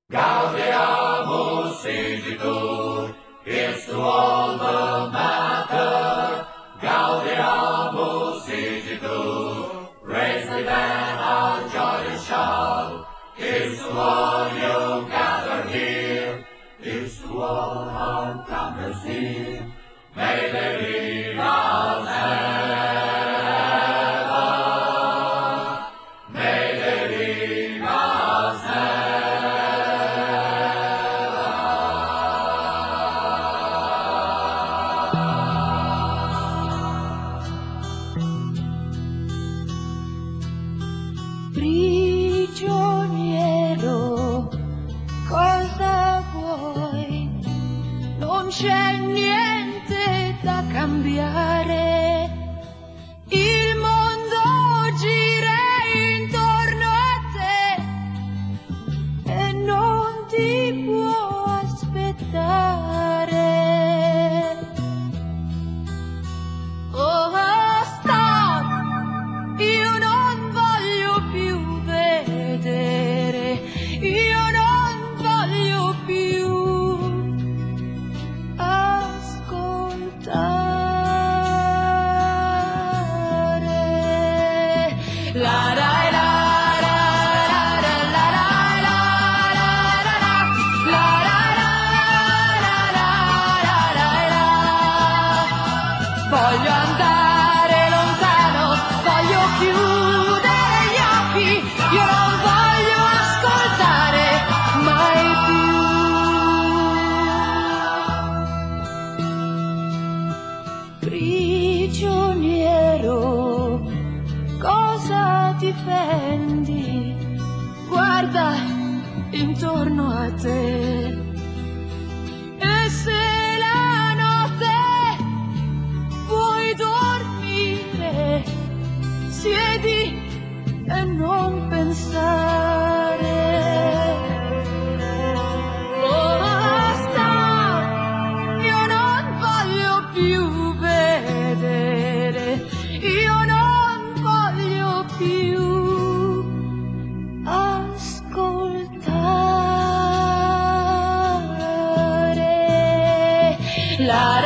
Gaudeamus igitur, Christu alma mater. Gaudeamus igitur, raise the band, our joyous shout. Here's to all you gather here, here's to all our comers near. May they lead us ever, may they lead us Prigioniero, cosa vuoi? Non c'è niente da cambiare. Il mondo gira intorno a te e non ti può aspettare. Oh, stop! Io non voglio più vedere, io non voglio più ascoltare. La la la la la la la la la la la la la. Voglio andare lontano, voglio chiudere gli occhi, io non voglio ascoltare mai più. Prigioniero, cosa difendi? Guarda intorno a te. E se la notte vuoi dormire, siedi e non pensare. Oh, basta, io non voglio più vedere, io non voglio più ascoltare. La